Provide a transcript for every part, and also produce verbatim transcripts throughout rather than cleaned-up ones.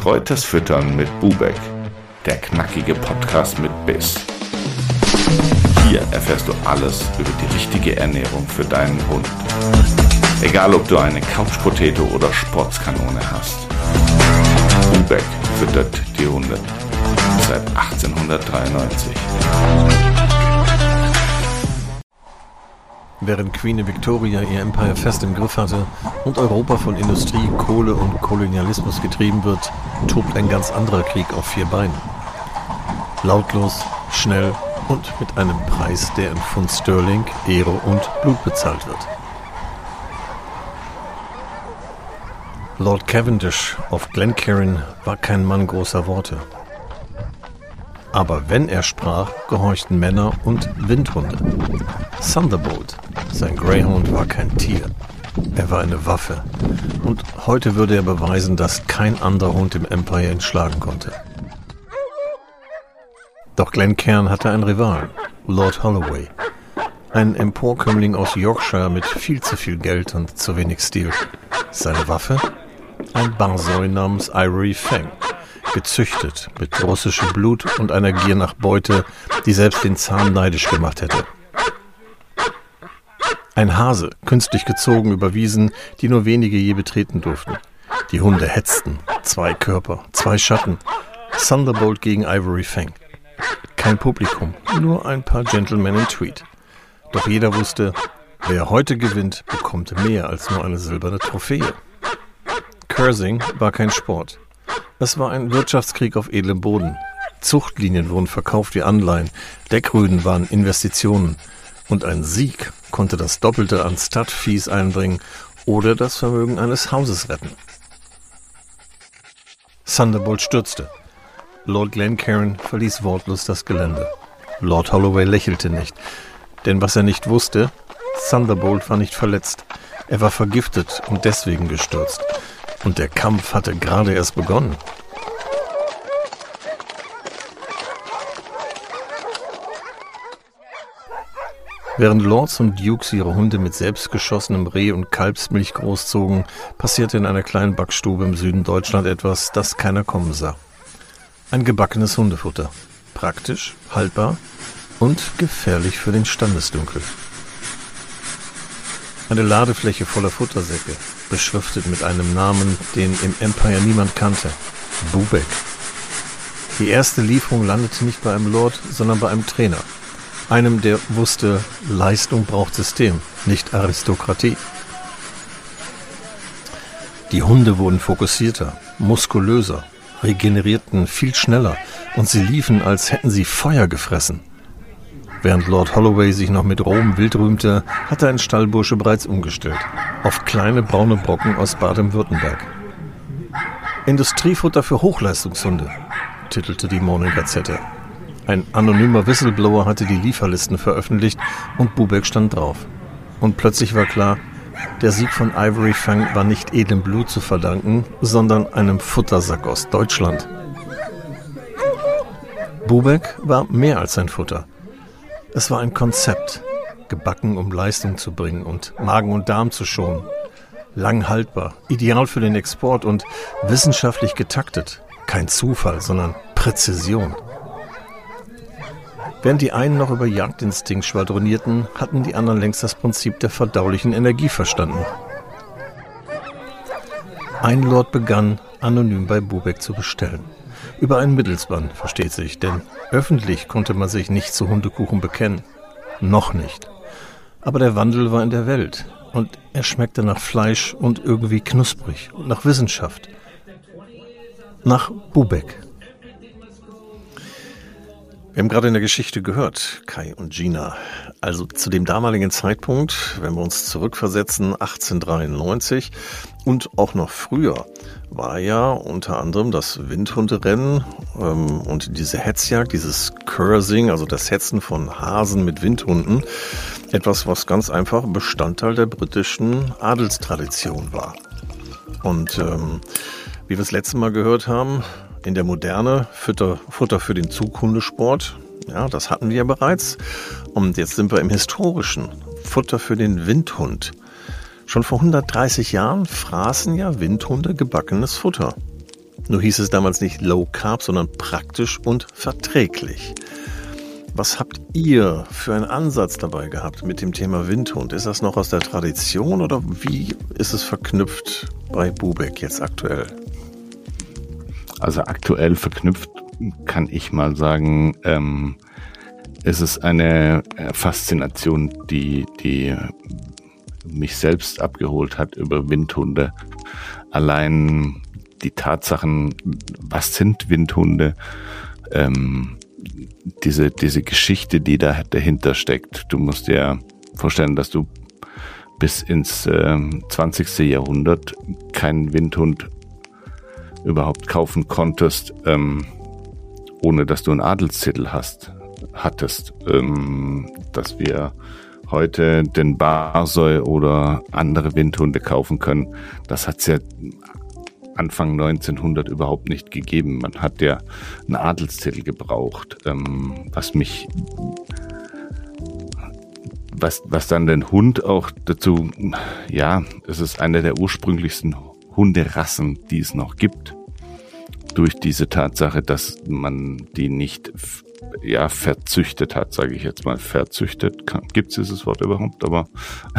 Betreutes Füttern mit Bubeck, der knackige Podcast mit Biss. Hier erfährst du alles über die richtige Ernährung für deinen Hund. Egal ob du eine Couch-Potato oder Sportskanone hast. Bubeck füttert die Hunde seit achtzehnhundertdreiundneunzig. Während Queen Victoria ihr Empire fest im Griff hatte und Europa von Industrie, Kohle und Kolonialismus getrieben wird, tobt ein ganz anderer Krieg auf vier Beinen. Lautlos, schnell und mit einem Preis, der in Pfund Sterling, Ehre und Blut bezahlt wird. Lord Cavendish auf Glencairn war kein Mann großer Worte. Aber wenn er sprach, gehorchten Männer und Windhunde. Thunderbolt, sein Greyhound, war kein Tier. Er war eine Waffe. Und heute würde er beweisen, dass kein anderer Hund im Empire ihn schlagen konnte. Doch Glencairn hatte einen Rivalen, Lord Holloway. Ein Emporkömmling aus Yorkshire mit viel zu viel Geld und zu wenig Stil. Seine Waffe? Ein Borzoi namens Ivory Fang. Gezüchtet mit russischem Blut und einer Gier nach Beute, die selbst den Zahn neidisch gemacht hätte. Ein Hase, künstlich gezogen über Wiesen, die nur wenige je betreten durften. Die Hunde hetzten. Zwei Körper, zwei Schatten. Thunderbolt gegen Ivory Fang. Kein Publikum, nur ein paar Gentlemen in Tweed. Doch jeder wusste, wer heute gewinnt, bekommt mehr als nur eine silberne Trophäe. Cursing war kein Sport. Es war ein Wirtschaftskrieg auf edlem Boden. Zuchtlinien wurden verkauft wie Anleihen, Deckrüden waren Investitionen und ein Sieg konnte das Doppelte an Stud-Fees einbringen oder das Vermögen eines Hauses retten. Thunderbolt stürzte. Lord Glencairn verließ wortlos das Gelände. Lord Holloway lächelte nicht, denn was er nicht wusste, Thunderbolt war nicht verletzt. Er war vergiftet und deswegen gestürzt. Und der Kampf hatte gerade erst begonnen. Während Lords und Dukes ihre Hunde mit selbstgeschossenem Reh und Kalbsmilch großzogen, passierte in einer kleinen Backstube im Süden Deutschland etwas, das keiner kommen sah. Ein gebackenes Hundefutter. Praktisch, haltbar und gefährlich für den Standesdunkel. Eine Ladefläche voller Futtersäcke, beschriftet mit einem Namen, den im Empire niemand kannte. Bubeck. Die erste Lieferung landete nicht bei einem Lord, sondern bei einem Trainer. Einem, der wusste, Leistung braucht System, nicht Aristokratie. Die Hunde wurden fokussierter, muskulöser, regenerierten viel schneller und sie liefen, als hätten sie Feuer gefressen. Während Lord Holloway sich noch mit rohem Wild rühmte, hatte ein Stallbursche bereits umgestellt. Auf kleine braune Brocken aus Baden-Württemberg. Industriefutter für Hochleistungshunde, titelte die Morning-Gazette. Ein anonymer Whistleblower hatte die Lieferlisten veröffentlicht und Bubeck stand drauf. Und plötzlich war klar, der Sieg von Ivory Fang war nicht edlem Blut zu verdanken, sondern einem Futtersack aus Deutschland. Bubeck war mehr als ein Futter. Es war ein Konzept, gebacken, um Leistung zu bringen und Magen und Darm zu schonen. Lang haltbar, ideal für den Export und wissenschaftlich getaktet. Kein Zufall, sondern Präzision. Während die einen noch über Jagdinstinkt schwadronierten, hatten die anderen längst das Prinzip der verdaulichen Energie verstanden. Ein Lord begann, anonym bei Bubeck zu bestellen. Über einen Mittelsmann, versteht sich, denn öffentlich konnte man sich nicht zu Hundekuchen bekennen. Noch nicht. Aber der Wandel war in der Welt und er schmeckte nach Fleisch und irgendwie knusprig und nach Wissenschaft. Nach Bubeck. Wir haben gerade in der Geschichte gehört, Kai und Gina. Also zu dem damaligen Zeitpunkt, wenn wir uns zurückversetzen, achtzehnhundertdreiundneunzig und auch noch früher, war ja unter anderem das Windhunderennen ähm, und diese Hetzjagd, dieses Cursing, also das Hetzen von Hasen mit Windhunden, etwas, was ganz einfach Bestandteil der britischen Adelstradition war. Und ähm, wie wir das letzte Mal gehört haben, in der Moderne Futter, Futter für den Zughundesport, ja, das hatten wir ja bereits. Und jetzt sind wir im Historischen, Futter für den Windhund. Schon vor hundertdreißig Jahren fraßen ja Windhunde gebackenes Futter. Nur hieß es damals nicht Low Carb, sondern praktisch und verträglich. Was habt ihr für einen Ansatz dabei gehabt mit dem Thema Windhund? Ist das noch aus der Tradition oder wie ist es verknüpft bei Bubeck jetzt aktuell? Also aktuell verknüpft kann ich mal sagen, ähm, es ist eine Faszination, die, die mich selbst abgeholt hat über Windhunde. Allein die Tatsachen, was sind Windhunde? Ähm, diese, diese Geschichte, die da dahinter steckt. Du musst dir vorstellen, dass du bis ins äh, zwanzigste Jahrhundert keinen Windhund überhaupt kaufen konntest, ähm, ohne dass du einen Adelstitel hast, hattest. Ähm, dass wir heute den Borzoi oder andere Windhunde kaufen können, das hat's ja Anfang neunzehnhundert überhaupt nicht gegeben. Man hat ja einen Adelstitel gebraucht, ähm, was mich, was, was dann den Hund auch dazu, ja, es ist eine der ursprünglichsten Hunderassen, die es noch gibt. Durch diese Tatsache, dass man die nicht, ja, verzüchtet hat, sage ich jetzt mal, verzüchtet. Gibt es dieses Wort überhaupt? Aber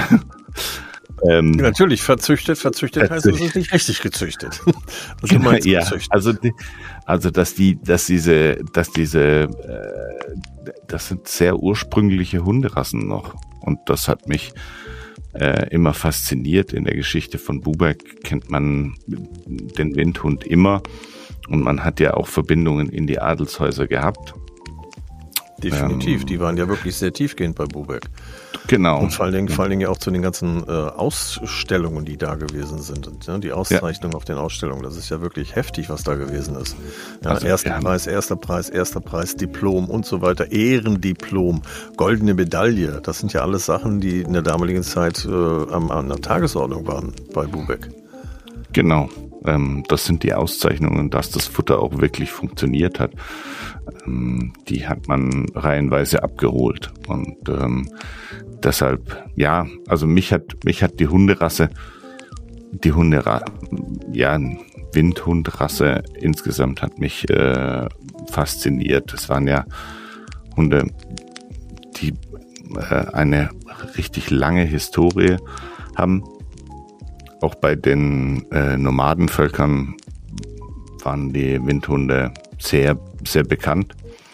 Ähm, Natürlich, verzüchtet, verzüchtet heißt, es ist nicht richtig gezüchtet. Das genau, ja, also, die, also, dass die, dass diese, dass diese, äh, das sind sehr ursprüngliche Hunderassen noch. Und das hat mich äh, immer fasziniert. In der Geschichte von Bubeck kennt man den Windhund immer. Und man hat ja auch Verbindungen in die Adelshäuser gehabt. Definitiv, ähm, die waren ja wirklich sehr tiefgehend bei Bubeck. Genau. Und vor allen Dingen, vor allen Dingen ja auch zu den ganzen äh, Ausstellungen, die da gewesen sind. Und, ja, die Auszeichnung ja. auf den Ausstellungen, das ist ja wirklich heftig, was da gewesen ist. Ja, also, erster ja. Preis, erster Preis, erster Preis, Diplom und so weiter, Ehrendiplom, goldene Medaille. Das sind ja alles Sachen, die in der damaligen Zeit äh, an, an der Tagesordnung waren bei Bubeck. Genau. Ähm, das sind die Auszeichnungen, dass das Futter auch wirklich funktioniert hat. Ähm, die hat man reihenweise abgeholt. Und ähm, deshalb, ja, also mich hat, mich hat die Hunderasse, die Hunderasse, ja, Windhundrasse insgesamt hat mich äh, fasziniert. Es waren ja Hunde, die äh, eine richtig lange Historie haben. Auch bei den äh, Nomadenvölkern waren die Windhunde sehr, sehr bekannt.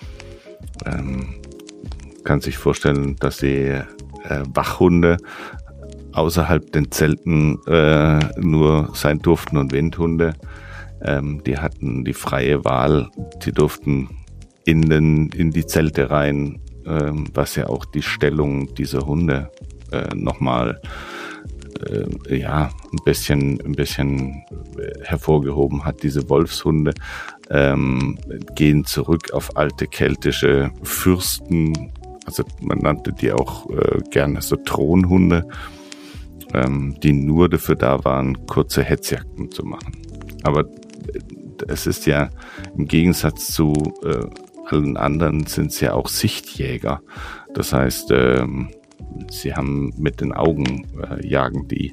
Ähm, kann sich vorstellen, dass die äh, Wachhunde außerhalb den Zelten äh, nur sein durften und Windhunde, ähm, die hatten die freie Wahl. Die durften in, den, in die Zelte rein, ähm, was ja auch die Stellung dieser Hunde äh, nochmal äh, ja, ein bisschen, ein bisschen hervorgehoben hat. Diese Wolfshunde ähm, gehen zurück auf alte keltische Fürsten, also man nannte die auch äh, gerne so Thronhunde, ähm, die nur dafür da waren, kurze Hetzjagden zu machen. Aber es ist ja im Gegensatz zu äh, allen anderen sind es ja auch Sichtjäger. Das heißt, ähm, sie haben mit den Augen äh, jagen die.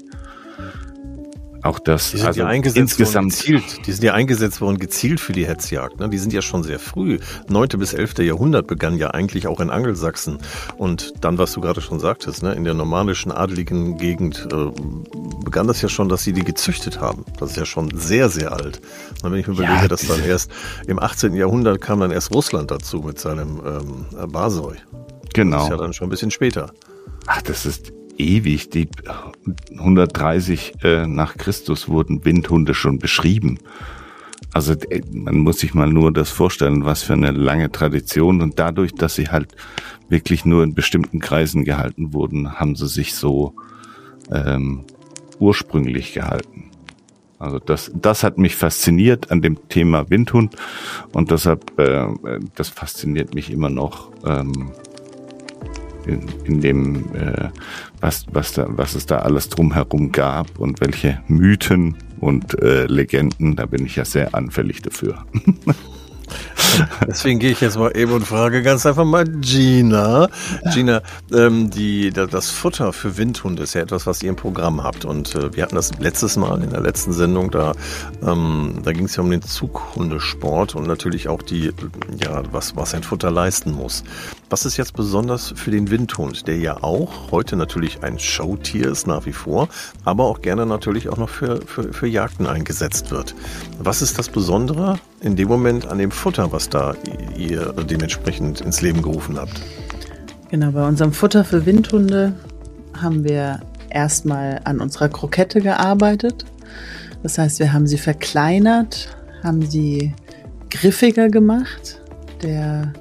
Auch das, die sind also ja eingesetzt insgesamt worden gezielt, die sind ja eingesetzt worden gezielt für die Hetzjagd. Ne? Die sind ja schon sehr früh. neunte bis elfte Jahrhundert begann ja eigentlich auch in Angelsachsen. Und dann, was du gerade schon sagtest, ne? in der normannischen adeligen Gegend äh, begann das ja schon, dass sie die gezüchtet haben. Das ist ja schon sehr, sehr alt. Und wenn ich mir überlege, ja, dass dann erst im achtzehnten Jahrhundert kam dann erst Russland dazu mit seinem ähm, Borzoi. Genau. Das ist ja dann schon ein bisschen später. Ach, das ist ewig. Die hundertdreißig äh, nach Christus wurden Windhunde schon beschrieben. Also äh, man muss sich mal nur das vorstellen, was für eine lange Tradition. Und dadurch, dass sie halt wirklich nur in bestimmten Kreisen gehalten wurden, haben sie sich so ähm, ursprünglich gehalten. Also das, das hat mich fasziniert an dem Thema Windhund und deshalb, äh, das fasziniert mich immer noch. Ähm, In, in dem, äh, was, was, da, was es da alles drumherum gab und welche Mythen und äh, Legenden, da bin ich ja sehr anfällig dafür. Deswegen gehe ich jetzt mal eben und frage ganz einfach mal Gina. Gina, ähm, die, das Futter für Windhunde ist ja etwas, was ihr im Programm habt. Und äh, wir hatten das letztes Mal in der letzten Sendung, da, ähm, da ging es ja um den Zughundesport und natürlich auch die, ja, was, was ein Futter leisten muss. Was ist jetzt besonders für den Windhund, der ja auch heute natürlich ein Showtier ist nach wie vor, aber auch gerne natürlich auch noch für, für, für Jagden eingesetzt wird? Was ist das Besondere in dem Moment an dem Futter, was da ihr dementsprechend ins Leben gerufen habt? Genau, bei unserem Futter für Windhunde haben wir erstmal an unserer Krokette gearbeitet. Das heißt, wir haben sie verkleinert, haben sie griffiger gemacht. Der,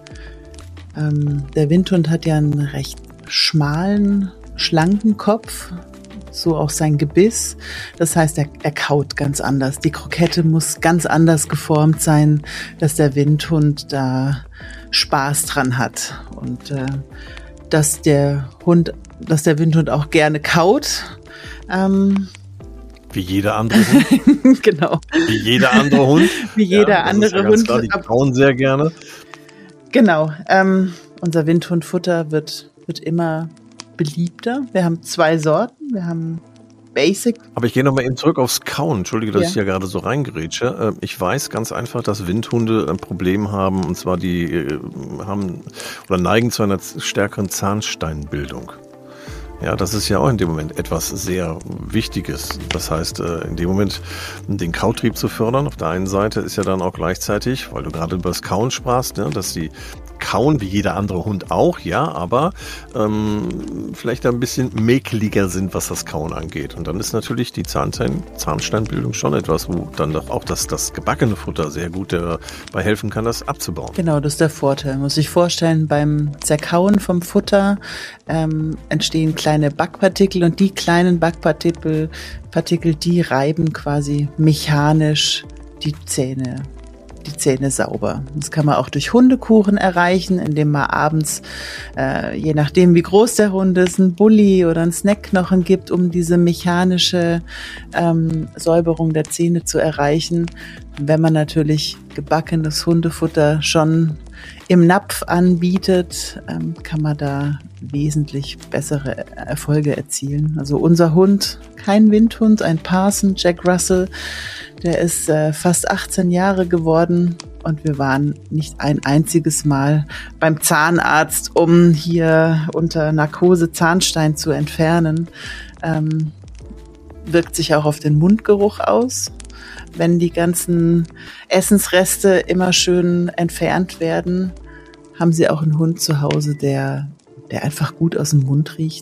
ähm, der Windhund hat ja einen recht schmalen, schlanken Kopf, so auch sein Gebiss. Das heißt, er, er kaut ganz anders. Die Krokette muss ganz anders geformt sein, dass der Windhund da Spaß dran hat. Und äh, dass der Hund, dass der Windhund auch gerne kaut. Ähm, Wie jeder andere Hund. Genau. Wie jeder andere Hund. Wie jeder ja, andere ja Hund. Klar, die kauen sehr gerne. Genau. Ähm, unser Windhundfutter wird, wird immer beliebter. Wir haben zwei Sorten. Wir haben Basic. Aber ich gehe nochmal eben zurück aufs Kauen. Entschuldige, dass Ja. ich ja gerade so reingrätsche. Ich weiß ganz einfach, dass Windhunde ein Problem haben, und zwar die äh, haben oder neigen zu einer stärkeren Zahnsteinbildung. Ja, das ist ja auch in dem Moment etwas sehr Wichtiges. Das heißt, in dem Moment den Kautrieb zu fördern, auf der einen Seite ist ja dann auch gleichzeitig, weil du gerade über das Kauen sprachst, ne, dass sie kauen, wie jeder andere Hund auch, ja, aber ähm, vielleicht ein bisschen mäkeliger sind, was das Kauen angeht. Und dann ist natürlich die Zahnstein, Zahnsteinbildung schon etwas, wo dann doch auch das, das gebackene Futter sehr gut dabei helfen kann, das abzubauen. Genau, das ist der Vorteil. Man muss sich vorstellen, beim Zerkauen vom Futter ähm, entstehen kleine Backpartikel und die kleinen Backpartikel, Partikel, die reiben quasi mechanisch die Zähne. die Zähne sauber. Das kann man auch durch Hundekuchen erreichen, indem man abends, äh, je nachdem wie groß der Hund ist, einen Bulli oder einen Snackknochen gibt, um diese mechanische ähm, Säuberung der Zähne zu erreichen. Wenn man natürlich gebackenes Hundefutter schon im Napf anbietet, ähm, kann man da wesentlich bessere Erfolge erzielen. Also unser Hund, kein Windhund, ein Parson, Jack Russell, der ist äh, fast achtzehn Jahre geworden und wir waren nicht ein einziges Mal beim Zahnarzt, um hier unter Narkose Zahnstein zu entfernen. Ähm, wirkt sich auch auf den Mundgeruch aus. Wenn die ganzen Essensreste immer schön entfernt werden, haben sie auch einen Hund zu Hause, der, der einfach gut aus dem Mund riecht.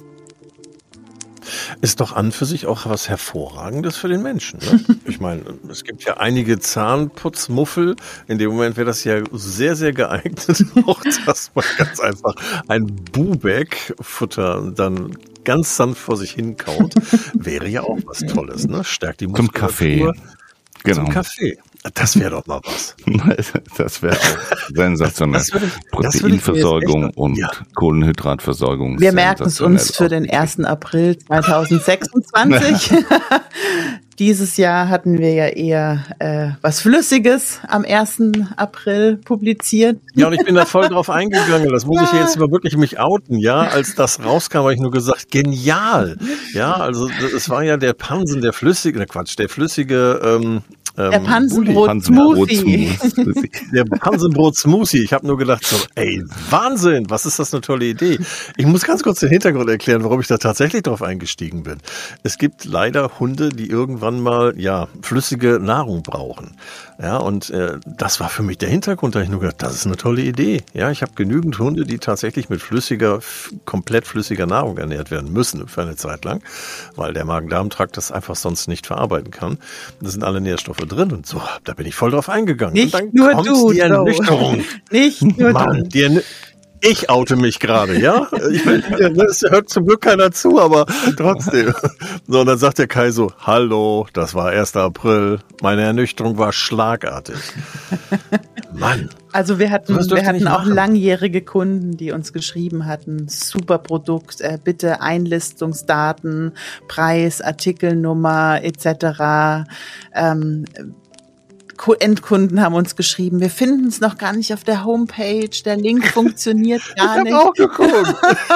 Ist doch an für sich auch was Hervorragendes für den Menschen. Ne? Ich meine, es gibt ja einige Zahnputzmuffel. In dem Moment wäre das ja sehr, sehr geeignet, auch dass man ganz einfach ein Bubeck-Futter dann ganz sanft vor sich hin kaut. Wäre ja auch was Tolles, ne? Stärkt die Muskulatur. Zum Kaffee. Genau. Zum Kaffee. Das wäre doch mal was. Das wäre auch sensationell. Das würde, Proteinversorgung das und ja. Kohlenhydratversorgung. Wir merken es uns für den ersten April zweitausendsechsundzwanzig. Dieses Jahr hatten wir ja eher äh, was Flüssiges am ersten April publiziert. Ja, und ich bin da voll drauf eingegangen. Das muss ich ja jetzt mal wirklich mich outen. Ja, als das rauskam, habe ich nur gesagt, genial. Ja, also es war ja der Pansen, der flüssige, Quatsch, der flüssige ähm, Der Pansenbrot-Smoothie. Der Pansenbrot-Smoothie. Ich habe nur gedacht so, ey, Wahnsinn, was ist das eine tolle Idee. Ich muss ganz kurz den Hintergrund erklären, warum ich da tatsächlich drauf eingestiegen bin. Es gibt leider Hunde, die irgendwann mal, ja, flüssige Nahrung brauchen. Ja, und äh, das war für mich der Hintergrund, da habe ich nur gedacht, das ist eine tolle Idee. Ja, ich habe genügend Hunde, die tatsächlich mit flüssiger, f- komplett flüssiger Nahrung ernährt werden müssen für eine Zeit lang, weil der Magen-Darm-Trakt das einfach sonst nicht verarbeiten kann. Da sind alle Nährstoffe drin und so, da bin ich voll drauf eingegangen. Nicht und dann nur kommt du, die Ernüchterung. Nicht nur Mann, du. die Ernü- ich oute mich gerade, ja? Ich, das hört zum Glück keiner zu, aber trotzdem. So, und dann sagt der Kai so, hallo, das war erster April. Meine Ernüchterung war schlagartig. Mann. Also wir hatten, Sowas dürft wir ihr nicht hatten auch machen. langjährige Kunden, die uns geschrieben hatten, super Produkt, äh, bitte Einlistungsdaten, Preis, Artikelnummer et cetera. Ähm, Endkunden haben uns geschrieben, wir finden es noch gar nicht auf der Homepage, der Link funktioniert gar ich hab nicht. Auch geguckt.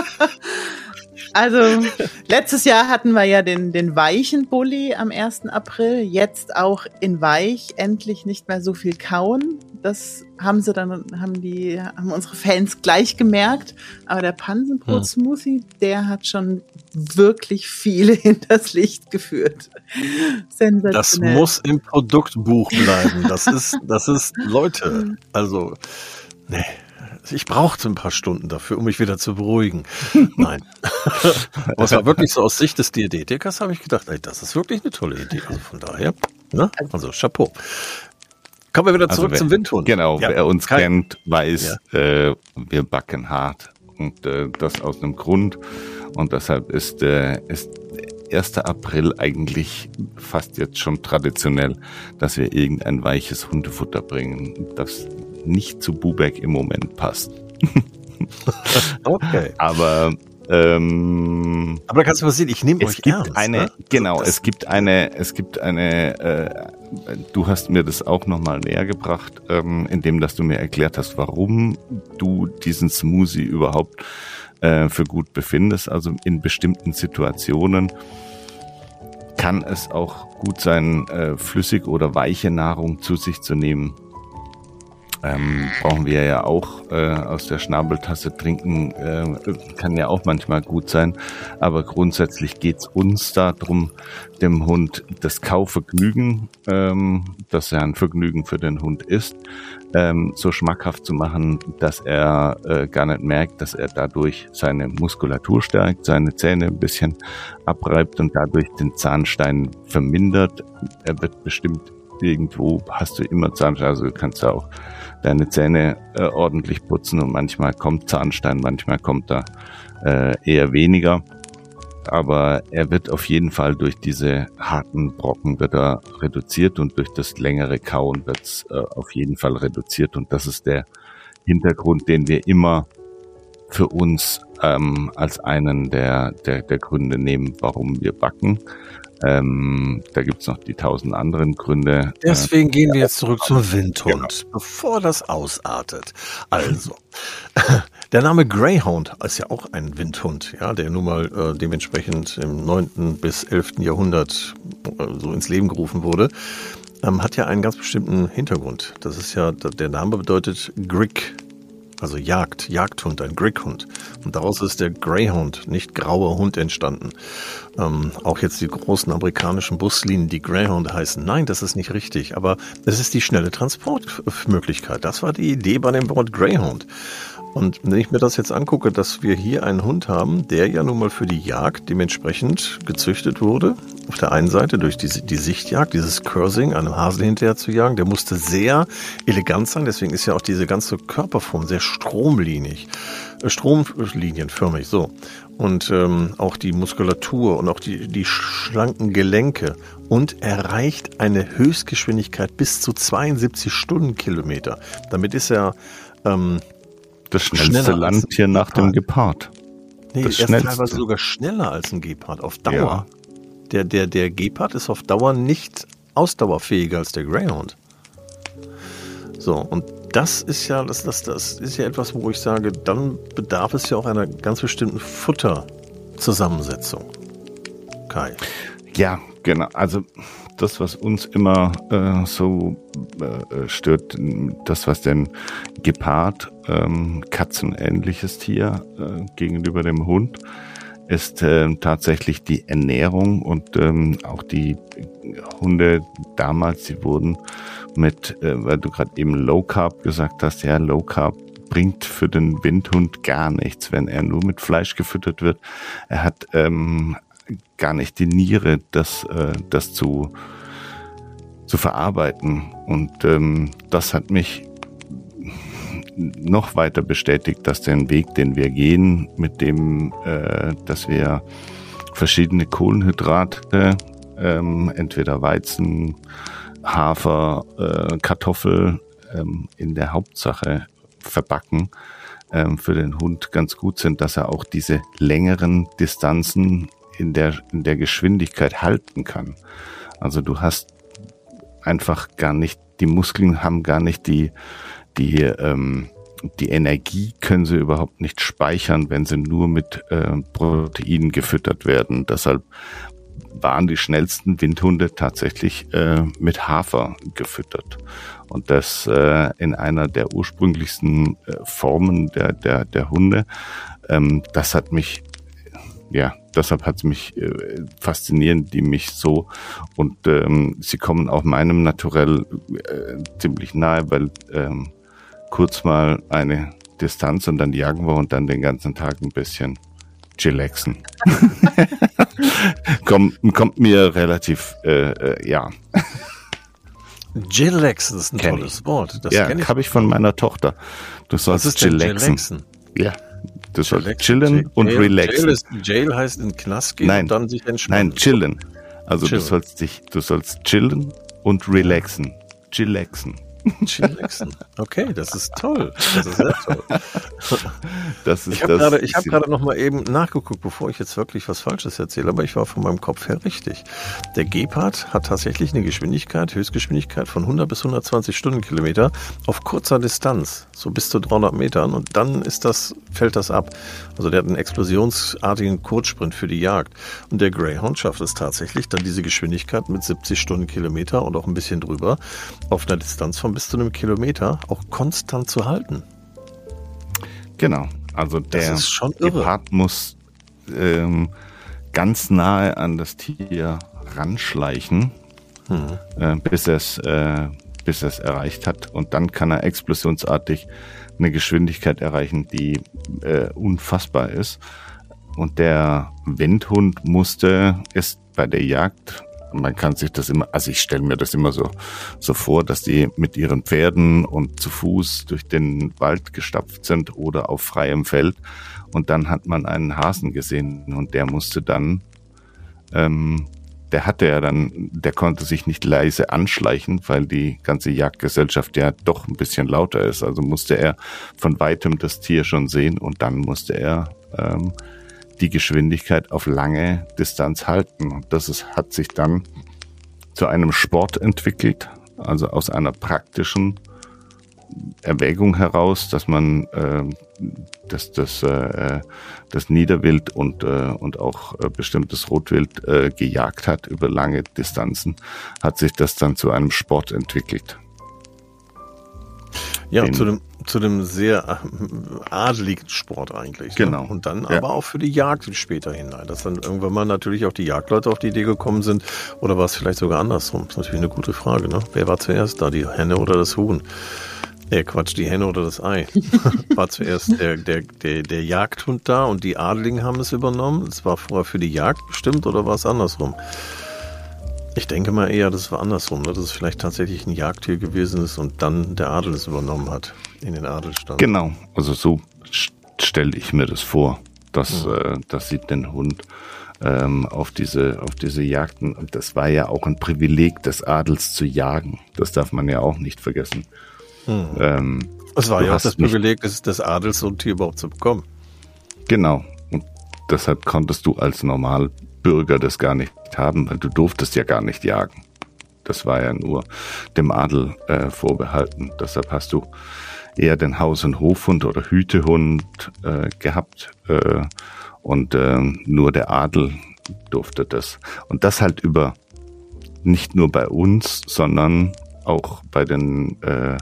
Also letztes Jahr hatten wir ja den, den weichen Bulli am ersten April, jetzt auch in weich, endlich nicht mehr so viel kauen. Das haben sie dann, haben die, haben unsere Fans gleich gemerkt. Aber der Pansenbrot-Smoothie, der hat schon wirklich viele hinters Licht geführt. Sensationell. Das muss im Produktbuch bleiben. Das ist, das ist, Leute, also, nee. Ich brauchte ein paar Stunden dafür, um mich wieder zu beruhigen. Nein. Aber es war wirklich so aus Sicht des Diätetikers, habe ich gedacht, ey, das ist wirklich eine tolle Idee. Also von daher, ne? Also Chapeau. Kommen wir wieder zurück also wer, zum Windhund. Genau, ja, wer uns Kai. kennt, weiß, ja. äh, wir backen hart. Und äh, das aus einem Grund. Und deshalb ist, äh, ist erster April eigentlich fast jetzt schon traditionell, dass wir irgendein weiches Hundefutter bringen, das nicht zu Bubeck im Moment passt. Okay. Aber ähm, Aber da kannst du was sehen, ich nehme euch es gibt ernst. eine, Ne? genau, Das, es gibt eine, es gibt eine, äh, du hast mir das auch nochmal näher gebracht, ähm, indem dass du mir erklärt hast, warum du diesen Smoothie überhaupt äh, für gut befindest. Also in bestimmten Situationen kann es auch gut sein, äh, flüssig oder weiche Nahrung zu sich zu nehmen. Ähm, brauchen wir ja auch äh, aus der Schnabeltasse trinken, äh, kann ja auch manchmal gut sein, aber grundsätzlich geht's uns darum, dem Hund das Kauvergnügen, ähm, das ja ein Vergnügen für den Hund ist, ähm, so schmackhaft zu machen, dass er äh, gar nicht merkt, dass er dadurch seine Muskulatur stärkt, seine Zähne ein bisschen abreibt und dadurch den Zahnstein vermindert. Er wird bestimmt irgendwo, hast du immer Zahnstein, also du kannst ja auch deine Zähne äh, ordentlich putzen und manchmal kommt Zahnstein, manchmal kommt da äh, eher weniger. Aber er wird auf jeden Fall durch diese harten Brocken wird er reduziert und durch das längere Kauen wird es äh, auf jeden Fall reduziert. Und das ist der Hintergrund, den wir immer für uns ähm, als einen der, der, der Gründe nehmen, warum wir backen. Ähm, da gibt's noch die tausend anderen Gründe. Deswegen äh, gehen wir jetzt zurück zum Windhund, genau. Bevor das ausartet. Also, der Name Greyhound ist ja auch ein Windhund, ja, der nun mal äh, dementsprechend im neunten bis elften Jahrhundert äh, so ins Leben gerufen wurde, ähm, hat ja einen ganz bestimmten Hintergrund. Das ist ja, der Name bedeutet Grig. Also Jagd, Jagdhund, ein Grighund. Und daraus ist der Greyhound, nicht grauer Hund, entstanden. Ähm, auch jetzt die großen amerikanischen Buslinien, die Greyhound heißen. Nein, das ist nicht richtig. Aber es ist die schnelle Transportmöglichkeit. Das war die Idee bei dem Wort Greyhound. Und wenn ich mir das jetzt angucke, dass wir hier einen Hund haben, der ja nun mal für die Jagd dementsprechend gezüchtet wurde. Auf der einen Seite durch die, die Sichtjagd, dieses Cursing, einem Hasen hinterher zu jagen. Der musste sehr elegant sein, deswegen ist ja auch diese ganze Körperform sehr stromlinig, äh, stromlinienförmig, so. Und ähm, auch die Muskulatur und auch die, die schlanken Gelenke. Und erreicht eine Höchstgeschwindigkeit bis zu zweiundsiebzig Stundenkilometer. Damit ist er ähm, das schnellste Landtier nach dem Gepard. Nee, das er schnellste. ist teilweise sogar schneller als ein Gepard auf Dauer. Ja. Der, der, der Gepard ist auf Dauer nicht ausdauerfähiger als der Greyhound. So, und das ist ja, das, das, das ist ja etwas, wo ich sage, dann bedarf es ja auch einer ganz bestimmten Futterzusammensetzung. Kai. Ja, genau. Also das, was uns immer äh, so äh, stört, das, was den Gepard, ähm, katzenähnliches Tier äh, gegenüber dem Hund, ist äh, tatsächlich die Ernährung und ähm, auch die Hunde damals, die wurden mit, äh, weil du gerade eben Low Carb gesagt hast, ja, Low Carb bringt für den Windhund gar nichts, wenn er nur mit Fleisch gefüttert wird. Er hat ähm, gar nicht die Niere, das, äh, das zu, zu verarbeiten. Und ähm, das hat mich noch weiter bestätigt, dass den Weg, den wir gehen, mit dem, äh, dass wir verschiedene Kohlenhydrate, ähm, entweder Weizen, Hafer, äh, Kartoffel, ähm, in der Hauptsache verbacken, ähm, für den Hund ganz gut sind, dass er auch diese längeren Distanzen in der, in der Geschwindigkeit halten kann. Also du hast einfach gar nicht, die Muskeln haben gar nicht die, die, ähm, die Energie können sie überhaupt nicht speichern, wenn sie nur mit äh, Proteinen gefüttert werden. Deshalb waren die schnellsten Windhunde tatsächlich äh, mit Hafer gefüttert. Und das äh, in einer der ursprünglichsten äh, Formen der, der, der Hunde. Ähm, das hat mich, ja, deshalb hat es mich äh, fasziniert, die mich so, und ähm, sie kommen auch meinem Naturell äh, ziemlich nahe, weil ähm, kurz mal eine Distanz und dann jagen wir und dann den ganzen Tag ein bisschen chillaxen. kommt, kommt mir relativ, äh, äh, ja. Chillaxen ist ein Kenn tolles ich. Wort. Das ja, ich. habe ich von meiner Tochter. Du sollst Was ist denn chillaxen. chillaxen? Ja, du sollst Chillaxen. chillen Jail, und Jail, relaxen. Jail, ist, Jail heißt in den Knast gehen Nein. und dann sich entspannen. Nein, chillen. Also Chillen. du sollst dich, du sollst chillen und relaxen. Chillaxen. Chillaxen. Okay, das ist toll. Das ist sehr toll. Das ist Ich habe das. gerade, ich habe gerade noch mal eben nachgeguckt, bevor ich jetzt wirklich was Falsches erzähle, aber ich war von meinem Kopf her richtig. Der Gepard hat tatsächlich eine Geschwindigkeit, Höchstgeschwindigkeit von hundert bis hundertzwanzig Stundenkilometer auf kurzer Distanz, so bis zu dreihundert Metern, und dann ist das, fällt das ab. Also der hat einen explosionsartigen Kurzsprint für die Jagd. Und der Greyhound schafft es tatsächlich, dann diese Geschwindigkeit mit siebzig Stundenkilometer und auch ein bisschen drüber auf einer Distanz von bis zu einem Kilometer auch konstant zu halten. Genau. Also der ist schon irre. Gepard muss ähm, ganz nahe an das Tier ranschleichen, hm. äh, bis es äh, bis es erreicht hat, und dann kann er explosionsartig eine Geschwindigkeit erreichen, die äh, unfassbar ist. Und der Windhund musste, ist bei der Jagd, man kann sich das immer, also ich stelle mir das immer so, so vor, dass die mit ihren Pferden und zu Fuß durch den Wald gestapft sind oder auf freiem Feld, und dann hat man einen Hasen gesehen und der musste dann, ähm, der hatte ja dann, der konnte sich nicht leise anschleichen, weil die ganze Jagdgesellschaft ja doch ein bisschen lauter ist, also musste er von weitem das Tier schon sehen und dann musste er ähm, die Geschwindigkeit auf lange Distanz halten. Und das ist, hat sich dann zu einem Sport entwickelt, also aus einer praktischen Erwägung heraus, dass man äh, dass das, äh, das Niederwild und, äh, und auch äh, bestimmtes Rotwild äh, gejagt hat über lange Distanzen, hat sich das dann zu einem Sport entwickelt. Ja, Den, zu dem, zu dem sehr adeligen Sport eigentlich. Genau. Ne? Und dann ja. aber auch für die Jagd später hinein. Dass dann irgendwann mal natürlich auch die Jagdleute auf die Idee gekommen sind. Oder war es vielleicht sogar andersrum? Das ist natürlich eine gute Frage. Ne? Wer war zuerst da, die Henne oder das Huhn? Äh, Quatsch, die Henne oder das Ei. War zuerst der, der, der, der Jagdhund da und die Adeligen haben es übernommen? Es war vorher für die Jagd bestimmt oder war es andersrum? Ich denke mal eher, das war andersrum, ne? Dass es vielleicht tatsächlich ein Jagdtier gewesen ist und dann der Adel es übernommen hat in den Adelstand. Genau, also so stelle ich mir das vor, dass, ja. äh, dass sie den Hund ähm, auf diese auf diese Jagden, und das war ja auch ein Privileg des Adels zu jagen, das darf man ja auch nicht vergessen. Hm. Ähm, es war ja auch das nicht, Privileg des, des Adels, so ein Tier überhaupt zu bekommen. Genau, und deshalb konntest du als Normalbürger das gar nicht haben, weil du durftest ja gar nicht jagen. Das war ja nur dem Adel äh, vorbehalten. Deshalb hast du eher den Haus- und Hofhund oder Hütehund äh, gehabt äh, und äh, nur der Adel durfte das. Und das halt über, nicht nur bei uns, sondern auch bei den äh,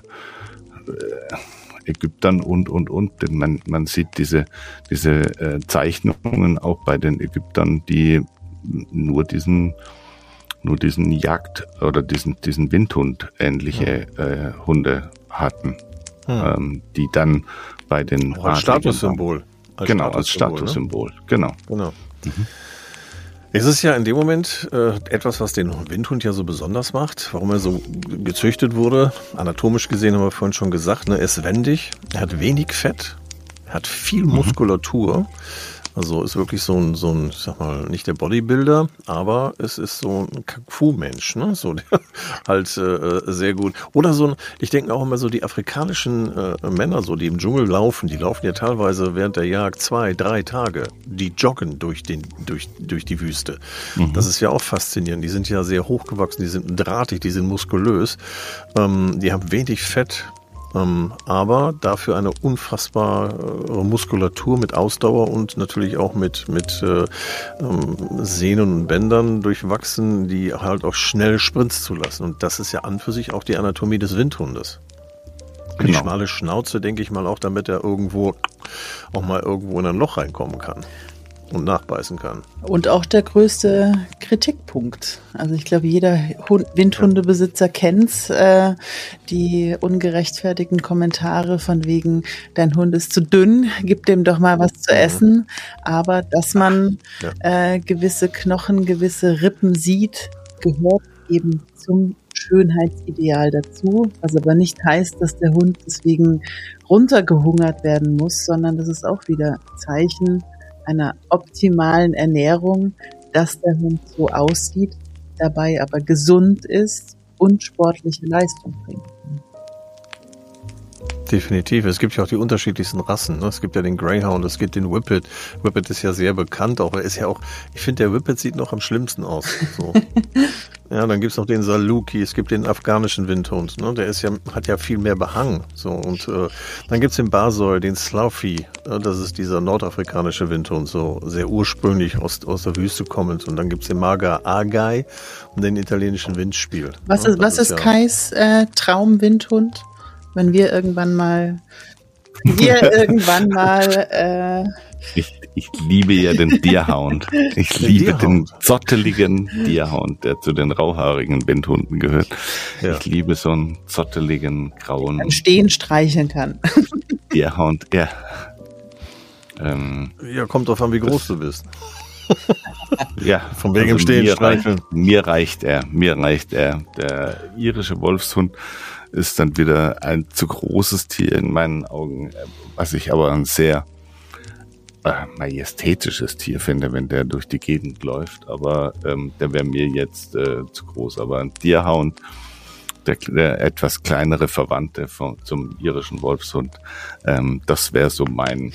Ägyptern und, und, und. Man, man sieht diese, diese äh, Zeichnungen auch bei den Ägyptern, die nur diesen, nur diesen Jagd- oder diesen, diesen Windhund ähnliche äh, Hunde hatten, hm. ähm, die dann bei den auch als Statussymbol. Als genau, als Statussymbol, ne? Genau. genau. Mhm. Es ist ja in dem Moment äh, etwas, was den Windhund ja so besonders macht, warum er so gezüchtet wurde. Anatomisch gesehen haben wir vorhin schon gesagt, ne, er ist wendig, er hat wenig Fett, er hat viel Muskulatur, Also ist wirklich so ein, so ein, ich sag mal, nicht der Bodybuilder, aber es ist so ein Kung-Fu-Mensch, ne? So der halt äh, sehr gut. Oder so ein, ich denke auch immer so die afrikanischen äh, Männer, so die im Dschungel laufen, die laufen ja teilweise während der Jagd zwei, drei Tage. Die joggen durch den, durch, durch die Wüste. Mhm. Das ist ja auch faszinierend. Die sind ja sehr hochgewachsen, die sind drahtig, die sind muskulös, ähm, die haben wenig Fett. Ähm, aber dafür eine unfassbare äh, Muskulatur mit Ausdauer und natürlich auch mit, mit äh, ähm, Sehnen und Bändern durchwachsen, die halt auch schnell Sprints zulassen. Und das ist ja an für sich auch die Anatomie des Windhundes. Genau. Die schmale Schnauze, denke ich mal, auch damit er irgendwo auch mal irgendwo in ein Loch reinkommen kann und nachbeißen kann. Und auch der größte Kritikpunkt. Also ich glaube, jeder Hund, Windhundebesitzer ja. kennt's, äh, die ungerechtfertigten Kommentare von wegen, dein Hund ist zu dünn, gib dem doch mal was zu essen. Aber dass man ja. äh, gewisse Knochen, gewisse Rippen sieht, gehört eben zum Schönheitsideal dazu, was aber nicht heißt, dass der Hund deswegen runtergehungert werden muss, sondern das ist auch wieder Zeichen einer optimalen Ernährung, dass der Hund so aussieht, dabei aber gesund ist und sportliche Leistung bringt. Definitiv. Es gibt ja auch die unterschiedlichsten Rassen. Ne? Es gibt ja den Greyhound, es gibt den Whippet. Whippet ist ja sehr bekannt, auch er ist ja auch, ich finde, der Whippet sieht noch am schlimmsten aus. So. Ja, dann gibt's noch den Saluki, es gibt den afghanischen Windhund, ne? Der ist ja, hat ja viel mehr Behang. So, und äh, dann gibt's den Basoi, den Slaufy, äh, das ist dieser nordafrikanische Windhund, so sehr ursprünglich aus, aus der Wüste kommend. Und dann gibt's den Mager Agai und den italienischen Windspiel. Was ist, was ist, ist ja Kais äh, Traumwindhund? Wenn wir irgendwann mal, wir irgendwann mal, äh, ich, ich liebe ja den Deerhound. Ich den liebe Deerhound. Den zotteligen Deerhound, der zu den rauhaarigen Windhunden gehört. Ja. Ich liebe so einen zotteligen, grauen. Im Stehen streicheln kann. Deerhound, ja. Ähm, ja, kommt drauf an, wie groß du bist. Ja, von wegen also im Stehen mir streicheln. Reicht, mir reicht er, mir reicht er. Der irische Wolfshund ist dann wieder ein zu großes Tier in meinen Augen, was ich aber ein sehr äh, majestätisches Tier finde, wenn der durch die Gegend läuft, aber ähm, der wäre mir jetzt äh, zu groß. Aber ein Deerhound, der, der etwas kleinere Verwandte vom, zum irischen Wolfshund, ähm, das wäre so mein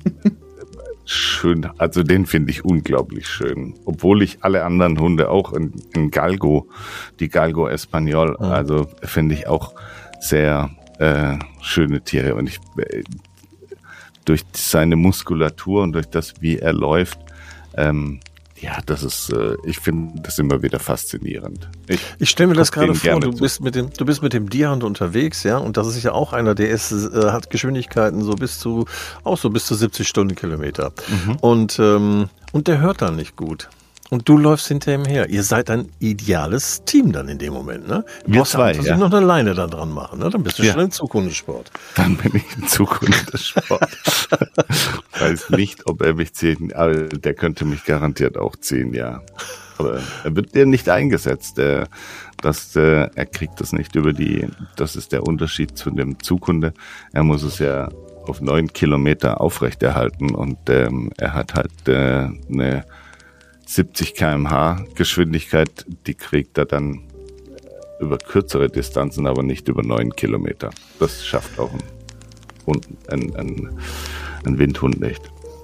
schön, also den finde ich unglaublich schön. Obwohl ich alle anderen Hunde auch in, in Galgo, die Galgo Espagnol, mhm. also finde ich auch sehr äh, schöne Tiere. Und ich äh, durch seine Muskulatur und durch das, wie er läuft, ähm, ja, das ist, äh, ich finde das immer wieder faszinierend. Ich, ich stelle mir das gerade vor, du bist mit dem, du bist mit dem Deerhound unterwegs, ja, und das ist ja auch einer, der ist, äh, hat Geschwindigkeiten so bis zu, auch so bis zu siebzig Stundenkilometer. Mhm. Und, ähm, und der hört dann nicht gut. Und du läufst hinter ihm her. Ihr seid ein ideales Team dann in dem Moment, ne? Du Wir musst zwei, ja. ja. noch eine Leine da dran machen, ne? Dann bist du ja. schon im Zukunftssport. Dann bin ich im Zukunftssport. Weiß nicht, ob er mich zehn, aber der könnte mich garantiert auch ziehen, ja. Aber er wird dir nicht eingesetzt. Er, das, er kriegt das nicht über die, das ist der Unterschied zu dem Zughunde. Er muss es ja auf neun Kilometer aufrechterhalten und ähm, er hat halt äh, eine siebzig Kilometer pro Stunde Geschwindigkeit, die kriegt er dann über kürzere Distanzen, aber nicht über neun Kilometer. Das schafft auch ein, ein, ein, ein Windhund nicht.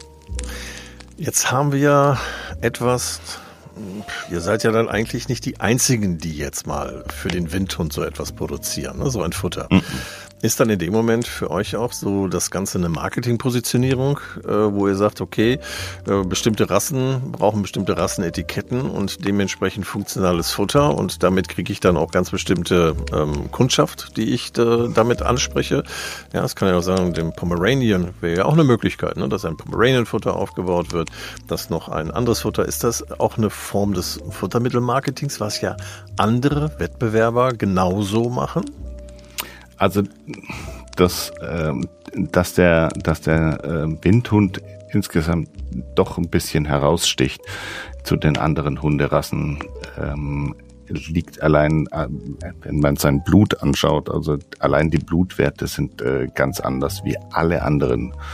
Jetzt haben wir ja etwas, ihr seid ja dann eigentlich nicht die Einzigen, die jetzt mal für den Windhund so etwas produzieren, ne? So ein Futter. Mhm. Ist dann in dem Moment für euch auch so das Ganze eine Marketingpositionierung, äh, wo ihr sagt, okay, äh, bestimmte Rassen brauchen bestimmte Rassenetiketten und dementsprechend funktionales Futter und damit kriege ich dann auch ganz bestimmte ähm, Kundschaft, die ich äh, damit anspreche. Ja, das kann ja auch sagen, dem Pomeranian wäre ja auch eine Möglichkeit, ne, dass ein Pomeranian-Futter aufgebaut wird, dass noch ein anderes Futter. Ist das auch eine Form des Futtermittelmarketings, was ja andere Wettbewerber genauso machen? Also, dass, ähm, dass der, dass der äh, Windhund insgesamt doch ein bisschen heraussticht zu den anderen Hunderassen, ähm, liegt allein, äh, wenn man sein Blut anschaut, also allein die Blutwerte sind äh, ganz anders wie alle anderen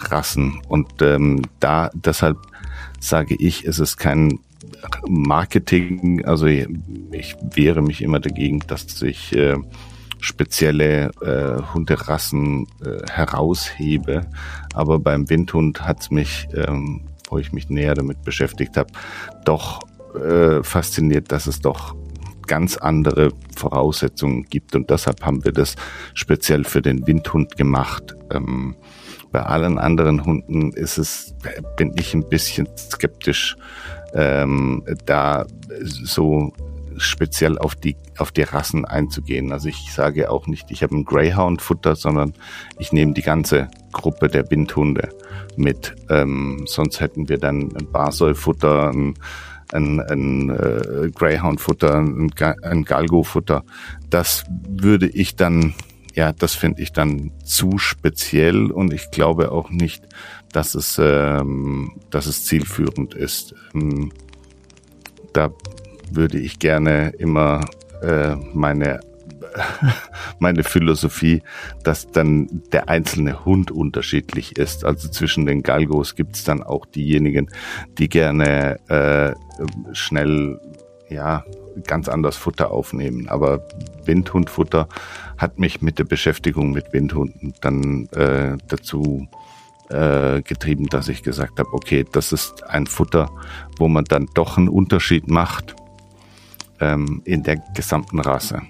Rassen. Und ähm, da deshalb sage ich, es ist kein Marketing, also ich, ich wehre mich immer dagegen, dass ich äh, spezielle äh, Hunderassen äh, heraushebe. Aber beim Windhund hat es mich, ähm, wo ich mich näher damit beschäftigt habe, doch äh, fasziniert, dass es doch ganz andere Voraussetzungen gibt. Und deshalb haben wir das speziell für den Windhund gemacht. Ähm, bei allen anderen Hunden ist es, bin ich ein bisschen skeptisch, ähm, da so speziell auf die auf die Rassen einzugehen. Also ich sage auch nicht, ich habe ein Greyhound-Futter, sondern ich nehme die ganze Gruppe der Windhunde mit. Ähm, sonst hätten wir dann ein Barsoy-Futter, ein, ein, ein äh, Greyhound-Futter, ein, ein Galgo-Futter. Das würde ich dann, ja, das finde ich dann zu speziell und ich glaube auch nicht, dass es, ähm, dass es zielführend ist. Ähm, da würde ich gerne immer äh, meine meine Philosophie, dass dann der einzelne Hund unterschiedlich ist. Also zwischen den Galgos gibt es dann auch diejenigen, die gerne äh, schnell ja ganz anders Futter aufnehmen. Aber Windhundfutter hat mich mit der Beschäftigung mit Windhunden dann äh, dazu äh, getrieben, dass ich gesagt habe, okay, das ist ein Futter, wo man dann doch einen Unterschied macht ähm, in der gesamten Rasse.